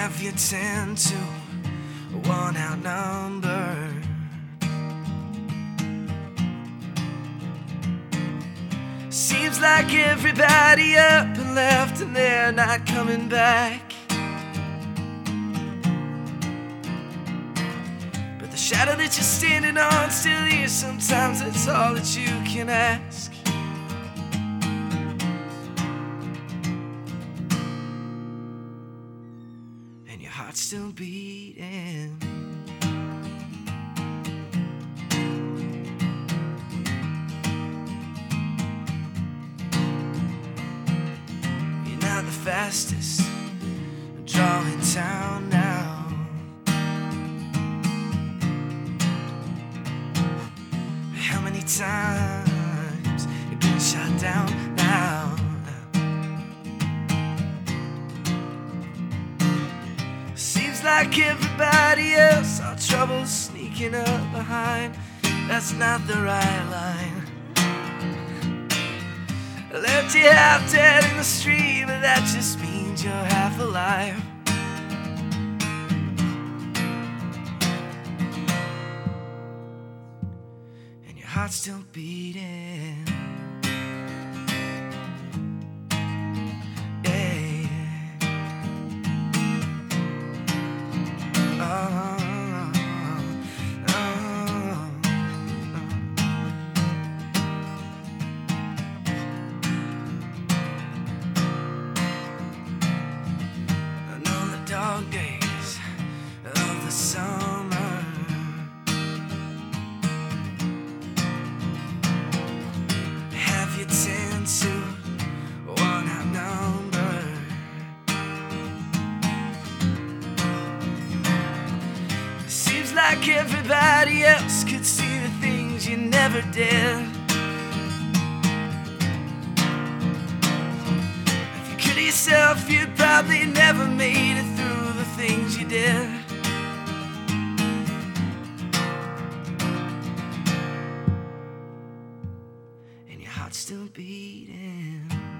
Have you 10 to 1 outnumbered? Seems like everybody up and left and they're not coming back. But the shadow that you're standing on still here. Sometimes it's all that you can ask. And your heart's still beating. Not the fastest draw in town now. How many times you've been shot down now? Seems like everybody else, our trouble's sneaking up behind. That's not the right line. I left you out dead in the street, but that just means you're half alive. And your heart's still beating. Yeah. Oh. Dog days of the summer, have you 10 to 1 outnumbered? Seems like everybody else could see the things you never did. Yourself, you'd probably never made it through the things you did. And your heart's still beating.